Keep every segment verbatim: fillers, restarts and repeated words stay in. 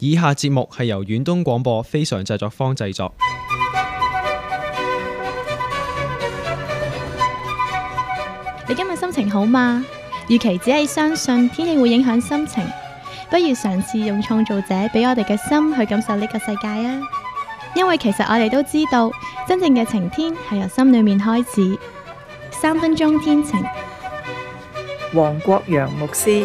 以下節目係由遠東廣播非常製作坊製作。 你今日心情好嗎？與其只係相信天氣會影響心情，不如嘗試用創造者俾我哋嘅心去感受呢個世界啊！因為其實我哋都知道，真正嘅晴天係由心裏面開始。三分鐘天晴， 黃國陽牧師。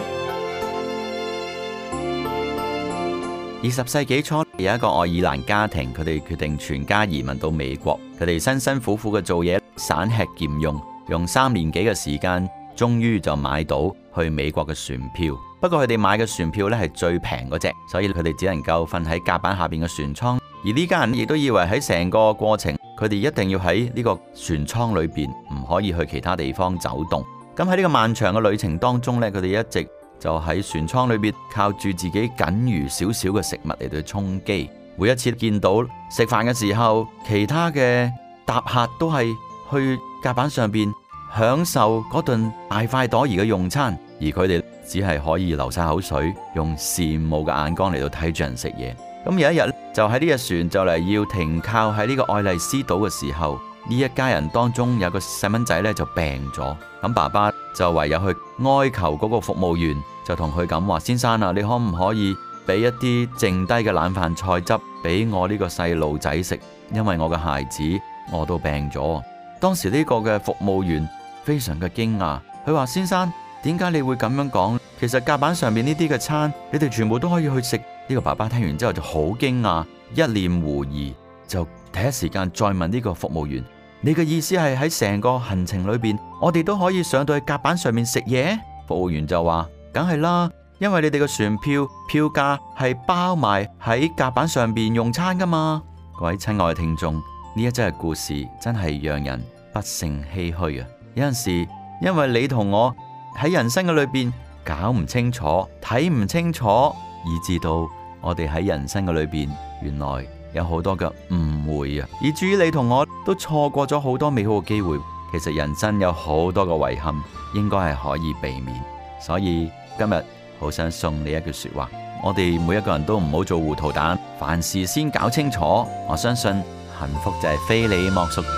二十世紀初有一個愛爾蘭家庭，佢哋決定全家移民到美國。佢哋辛辛苦苦嘅做嘢，省吃儉用，用三年幾嘅時間，終於就買到去美國嘅船票。不過佢哋買嘅船票呢係最平嗰隻，所以佢哋只能夠瞓喺甲板下邊嘅船艙。而呢家人亦都以為喺成個過程，佢哋一定要喺呢個船艙裏邊，唔可以去其他地方走動。咁喺呢個漫長嘅旅程當中呢，佢哋一直就喺船艙裏邊靠住自己僅餘少少嘅食物嚟到充飢。每一次見到食飯嘅時候，其他嘅搭客都係去甲板上邊享受嗰頓大快朵頤嘅用餐，而佢哋只係可以流晒口水，用羨慕嘅眼光嚟到睇住人食嘢。咁有一日就喺呢隻船就嚟要停靠喺呢個愛麗絲島嘅時候，呢一家人當中有個細蚊仔呢就病咗。咁爸爸就唯有去哀求嗰個服務員，就同佢咁話：先生啊，你可唔可以俾一啲剩低嘅冷飯菜汁俾我呢個細路仔食？因為我嘅孩子我都病咗。當時呢個嘅服務員非常嘅驚訝，佢話：先生，點解你會咁樣講？其實甲板上面呢啲嘅餐，你哋全部都可以去食。呢個爸爸聽完之後就好驚訝，一臉狐疑，就第一時間再問呢個服務員：你嘅意思係喺成個行程裏邊，我哋都可以上到去甲板上面食嘢？服務員就話：梗係啦，因為你哋嘅船票票價係包埋喺甲板上邊用餐噶嘛。各位親愛嘅聽眾，呢一則嘅故事真係讓人不勝唏噓啊！有陣時，因為你同我喺人生嘅裏邊搞唔清楚、睇唔清楚，以至到我哋喺人生嘅裏邊，原來有好多嘅誤會啊，以至於你同我都錯過咗好多美好嘅機會。其實人生有好多嘅遺憾，應該係可以避免。所以今日好想送你一句說話：我哋每一個人都唔好做糊塗蛋，凡事先搞清楚。我相信幸福就係非你莫屬。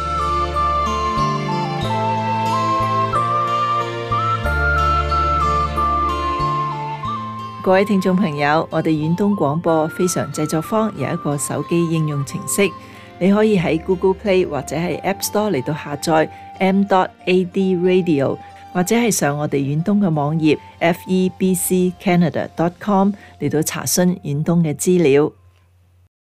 各位聽眾朋友，我哋遠東廣播非常製作坊有一個手機應用程式，你可以喺 Google Play 或者係 App Store 嚟到下載 m dot a d radio， 或者係上我哋遠東嘅網頁 f e b c canada dot com 嚟到查詢遠東嘅資料。